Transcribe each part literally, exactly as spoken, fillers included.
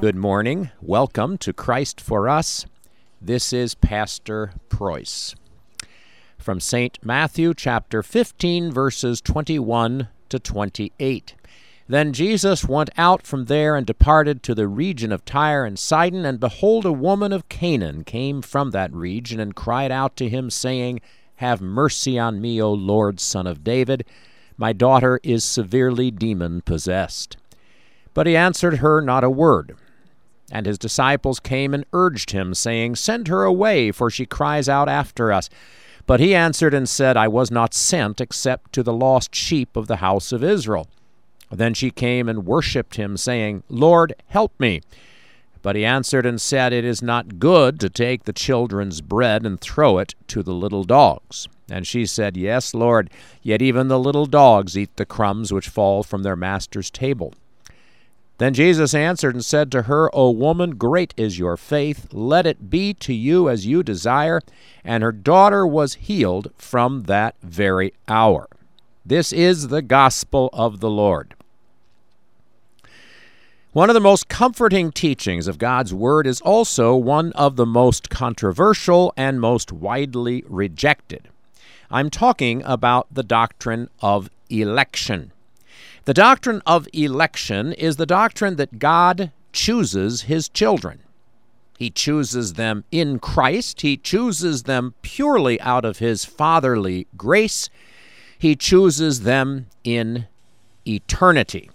Good morning. Welcome to Christ for Us. This is Pastor Preuss. From Saint Matthew chapter fifteen, verses twenty-one to twenty-eight. Then Jesus went out from there and departed to the region of Tyre and Sidon, and behold, a woman of Canaan came from that region and cried out to him, saying, Have mercy on me, O Lord, Son of David. My daughter is severely demon-possessed. But he answered her not a word. And his disciples came and urged him, saying, Send her away, for she cries out after us. But he answered and said, I was not sent except to the lost sheep of the house of Israel. Then she came and worshipped him, saying, Lord, help me. But he answered and said, It is not good to take the children's bread and throw it to the little dogs. And she said, Yes, Lord, yet even the little dogs eat the crumbs which fall from their master's table. Then Jesus answered and said to her, O woman, great is your faith. Let it be to you as you desire. And her daughter was healed from that very hour. This is the gospel of the Lord. One of the most comforting teachings of God's Word is also one of the most controversial and most widely rejected. I'm talking about the doctrine of election. The doctrine of election is the doctrine that God chooses His children. He chooses them in Christ. He chooses them purely out of His fatherly grace. He chooses them in eternity.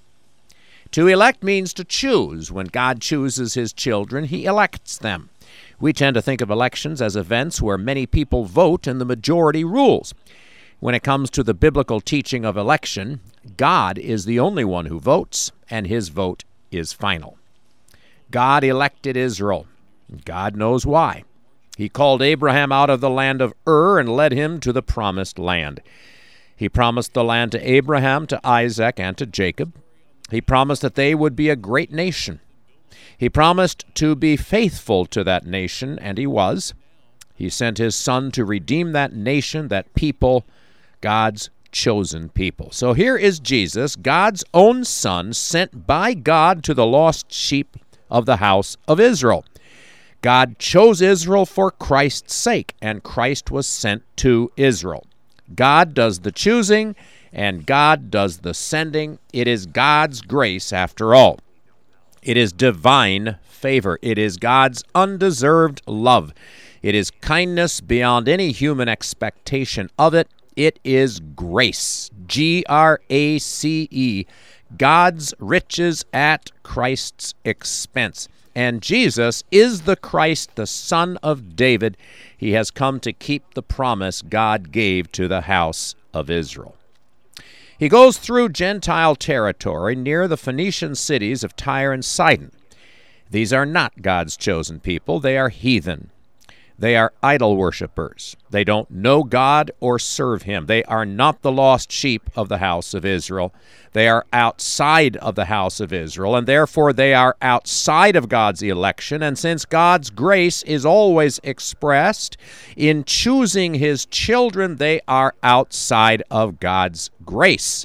To elect means to choose. When God chooses His children, He elects them. We tend to think of elections as events where many people vote and the majority rules. When it comes to the biblical teaching of election, God is the only one who votes, and His vote is final. God elected Israel. God knows why. He called Abraham out of the land of Ur and led him to the promised land. He promised the land to Abraham, to Isaac, and to Jacob. He promised that they would be a great nation. He promised to be faithful to that nation, and He was. He sent His Son to redeem that nation, that people, God's chosen people. So here is Jesus, God's own Son, sent by God to the lost sheep of the house of Israel. God chose Israel for Christ's sake, and Christ was sent to Israel. God does the choosing, and God does the sending. It is God's grace after all. It is divine favor. It is God's undeserved love. It is kindness beyond any human expectation of it. It is grace, G R A C E, God's riches at Christ's expense. And Jesus is the Christ, the Son of David. He has come to keep the promise God gave to the house of Israel. He goes through Gentile territory near the Phoenician cities of Tyre and Sidon. These are not God's chosen people. They are heathen. They are idol worshippers. They don't know God or serve Him. They are not the lost sheep of the house of Israel. They are outside of the house of Israel, and therefore they are outside of God's election. And since God's grace is always expressed in choosing His children, they are outside of God's grace.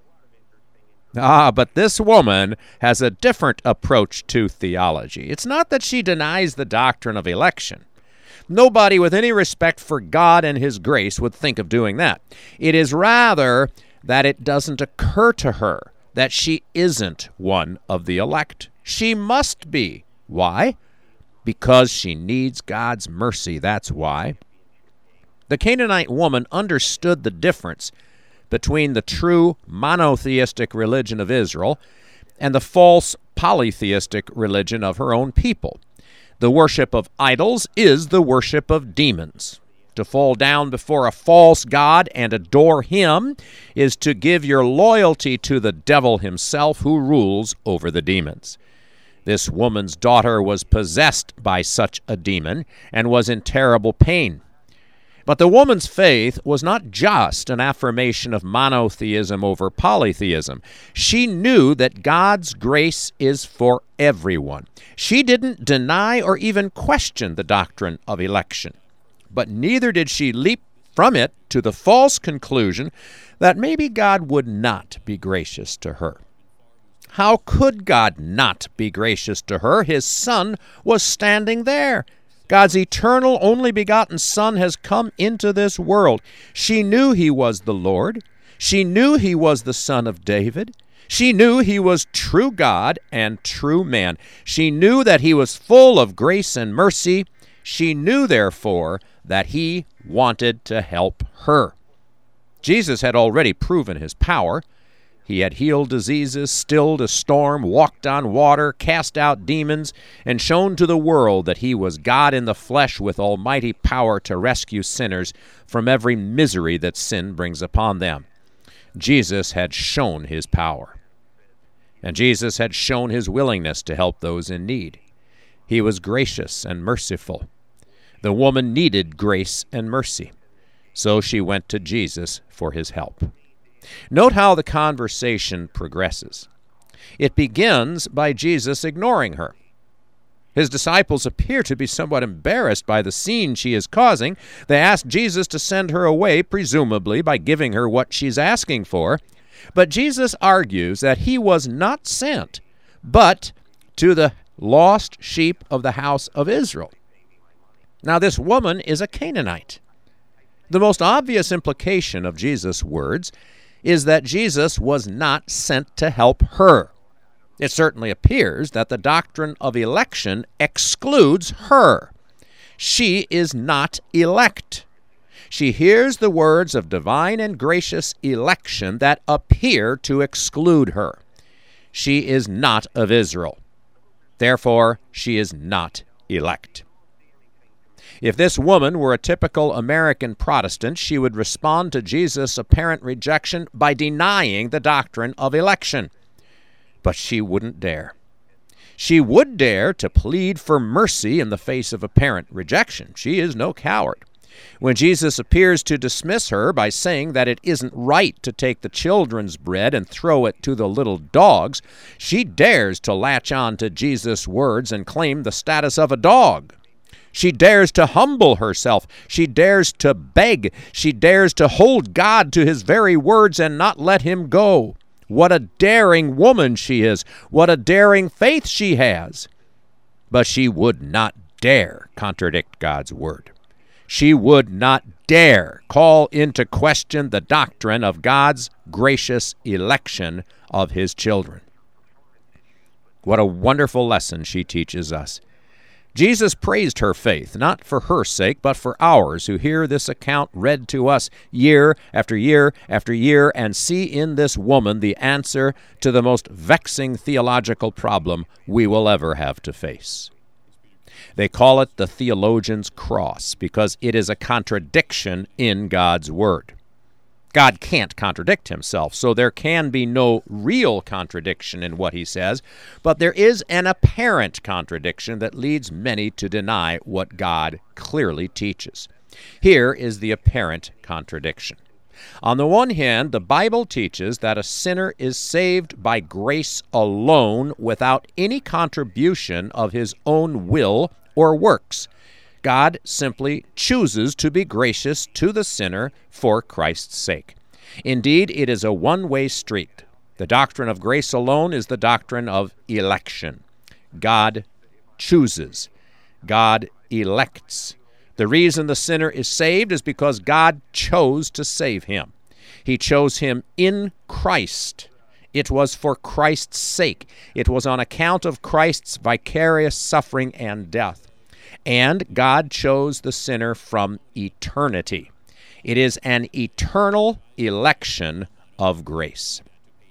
Ah, but this woman has a different approach to theology. It's not that she denies the doctrine of election. Nobody with any respect for God and His grace would think of doing that. It is rather that it doesn't occur to her that she isn't one of the elect. She must be. Why? Because she needs God's mercy. That's why. The Canaanite woman understood the difference between the true monotheistic religion of Israel and the false polytheistic religion of her own people. The worship of idols is the worship of demons. To fall down before a false god and adore him is to give your loyalty to the devil himself, who rules over the demons. This woman's daughter was possessed by such a demon and was in terrible pain. But the woman's faith was not just an affirmation of monotheism over polytheism. She knew that God's grace is for everyone. She didn't deny or even question the doctrine of election. But neither did she leap from it to the false conclusion that maybe God would not be gracious to her. How could God not be gracious to her? His Son was standing there. God's eternal, only begotten Son has come into this world. She knew he was the Lord. She knew he was the Son of David. She knew he was true God and true man. She knew that he was full of grace and mercy. She knew, therefore, that he wanted to help her. Jesus had already proven his power. He had healed diseases, stilled a storm, walked on water, cast out demons, and shown to the world that he was God in the flesh with almighty power to rescue sinners from every misery that sin brings upon them. Jesus had shown his power. And Jesus had shown his willingness to help those in need. He was gracious and merciful. The woman needed grace and mercy, so she went to Jesus for his help. Note how the conversation progresses. It begins by Jesus ignoring her. His disciples appear to be somewhat embarrassed by the scene she is causing. They ask Jesus to send her away, presumably by giving her what she's asking for. But Jesus argues that he was not sent, but to the lost sheep of the house of Israel. Now, this woman is a Canaanite. The most obvious implication of Jesus' words is that Jesus was not sent to help her. It certainly appears that the doctrine of election excludes her. She is not elect. She hears the words of divine and gracious election that appear to exclude her. She is not of Israel. Therefore, she is not elect. If this woman were a typical American Protestant, she would respond to Jesus' apparent rejection by denying the doctrine of election. But she wouldn't dare. She would dare to plead for mercy in the face of apparent rejection. She is no coward. When Jesus appears to dismiss her by saying that it isn't right to take the children's bread and throw it to the little dogs, she dares to latch on to Jesus' words and claim the status of a dog. She dares to humble herself. She dares to beg. She dares to hold God to his very words and not let him go. What a daring woman she is. What a daring faith she has. But she would not dare contradict God's word. She would not dare call into question the doctrine of God's gracious election of his children. What a wonderful lesson she teaches us. Jesus praised her faith, not for her sake, but for ours, who hear this account read to us year after year after year and see in this woman the answer to the most vexing theological problem we will ever have to face. They call it the theologian's cross because it is a contradiction in God's word. God can't contradict himself, so there can be no real contradiction in what he says, but there is an apparent contradiction that leads many to deny what God clearly teaches. Here is the apparent contradiction. On the one hand, the Bible teaches that a sinner is saved by grace alone without any contribution of his own will or works. God simply chooses to be gracious to the sinner for Christ's sake. Indeed, it is a one-way street. The doctrine of grace alone is the doctrine of election. God chooses. God elects. The reason the sinner is saved is because God chose to save him. He chose him in Christ. It was for Christ's sake. It was on account of Christ's vicarious suffering and death. And God chose the sinner from eternity. It is an eternal election of grace.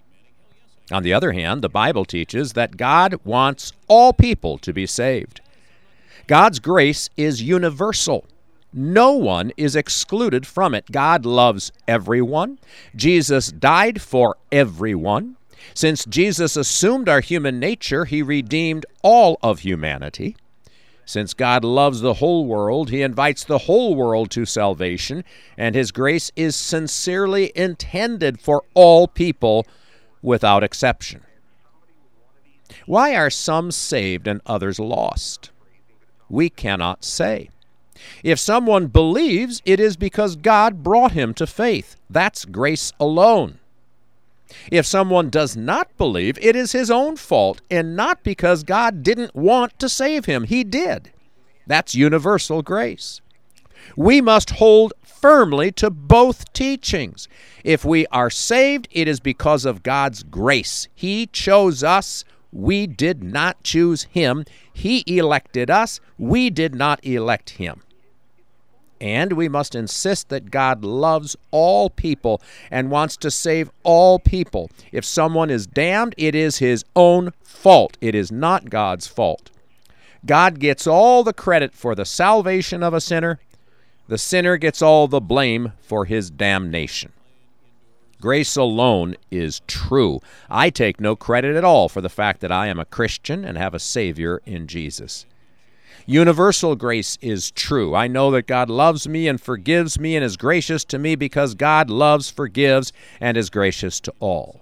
On the other hand, the Bible teaches that God wants all people to be saved. God's grace is universal. No one is excluded from it. God loves everyone. Jesus died for everyone. Since Jesus assumed our human nature, he redeemed all of humanity. Since God loves the whole world, he invites the whole world to salvation, and his grace is sincerely intended for all people without exception. Why are some saved and others lost? We cannot say. If someone believes, it is because God brought him to faith. That's grace alone. If someone does not believe, it is his own fault, and not because God didn't want to save him. He did. That's universal grace. We must hold firmly to both teachings. If we are saved, it is because of God's grace. He chose us. We did not choose him. He elected us. We did not elect him. And we must insist that God loves all people and wants to save all people. If someone is damned, it is his own fault. It is not God's fault. God gets all the credit for the salvation of a sinner. The sinner gets all the blame for his damnation. Grace alone is true. I take no credit at all for the fact that I am a Christian and have a Savior in Jesus. Universal grace is true. I know that God loves me and forgives me and is gracious to me because God loves, forgives, and is gracious to all.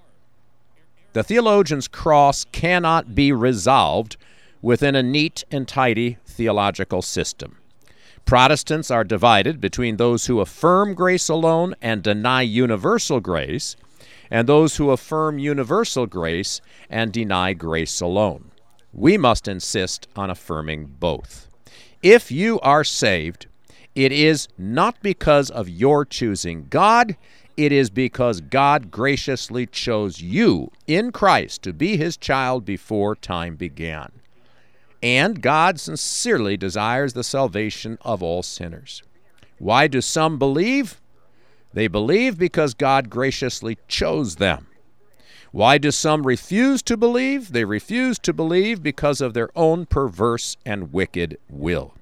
The theologian's cross cannot be resolved within a neat and tidy theological system. Protestants are divided between those who affirm grace alone and deny universal grace, and those who affirm universal grace and deny grace alone. We must insist on affirming both. If you are saved, it is not because of your choosing God, it is because God graciously chose you in Christ to be his child before time began. And God sincerely desires the salvation of all sinners. Why do some believe? They believe because God graciously chose them. Why do some refuse to believe? They refuse to believe because of their own perverse and wicked will.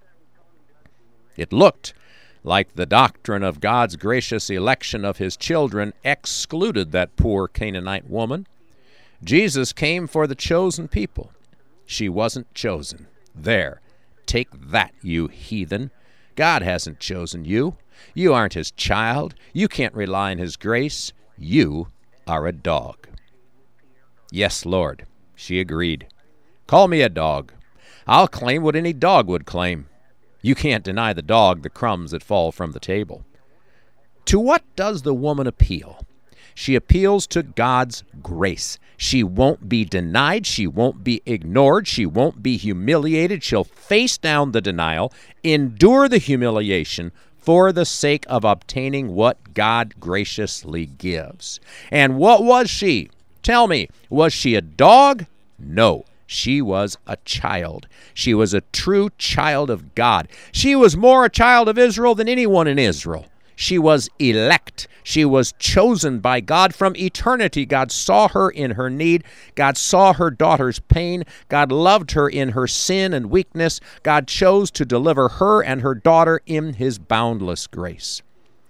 It looked like the doctrine of God's gracious election of his children excluded that poor Canaanite woman. Jesus came for the chosen people. She wasn't chosen. There, take that, you heathen. God hasn't chosen you. You aren't his child. You can't rely on his grace. You are a dog. Yes, Lord, she agreed. Call me a dog. I'll claim what any dog would claim. You can't deny the dog the crumbs that fall from the table. To what does the woman appeal? She appeals to God's grace. She won't be denied. She won't be ignored. She won't be humiliated. She'll face down the denial, endure the humiliation for the sake of obtaining what God graciously gives. And what was she? Tell me, was she a dog? No, she was a child. She was a true child of God. She was more a child of Israel than anyone in Israel. She was elect. She was chosen by God from eternity. God saw her in her need. God saw her daughter's pain. God loved her in her sin and weakness. God chose to deliver her and her daughter in his boundless grace.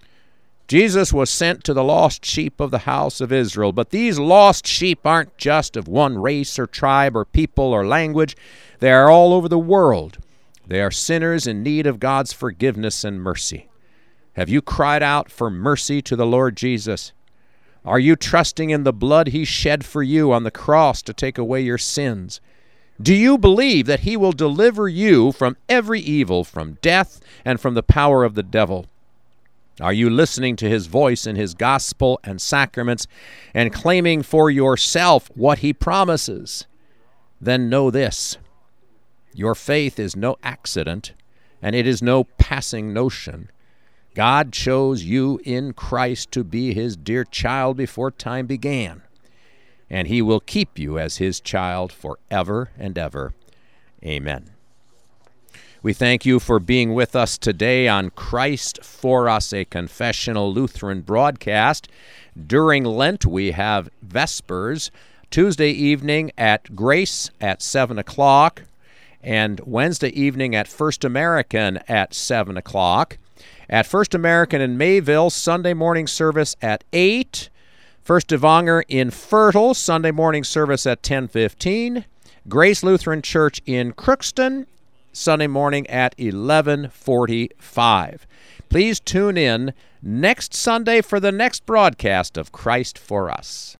Jesus was sent to the lost sheep of the house of Israel, but these lost sheep aren't just of one race or tribe or people or language. They are all over the world. They are sinners in need of God's forgiveness and mercy. Have you cried out for mercy to the Lord Jesus? Are you trusting in the blood he shed for you on the cross to take away your sins? Do you believe that he will deliver you from every evil, from death, and from the power of the devil? Are you listening to his voice in his gospel and sacraments and claiming for yourself what he promises? Then know this: your faith is no accident, and it is no passing notion. God chose you in Christ to be his dear child before time began, and he will keep you as his child forever and ever. Amen. We thank you for being with us today on Christ for Us, a confessional Lutheran broadcast. During Lent, we have Vespers, Tuesday evening at Grace at seven o'clock, and Wednesday evening at First American at seven o'clock. At First American in Mayville, Sunday morning service at eight. First Evanger in Fertile, Sunday morning service at ten fifteen. Grace Lutheran Church in Crookston, Sunday morning at eleven forty-five. Please tune in next Sunday for the next broadcast of Christ for Us.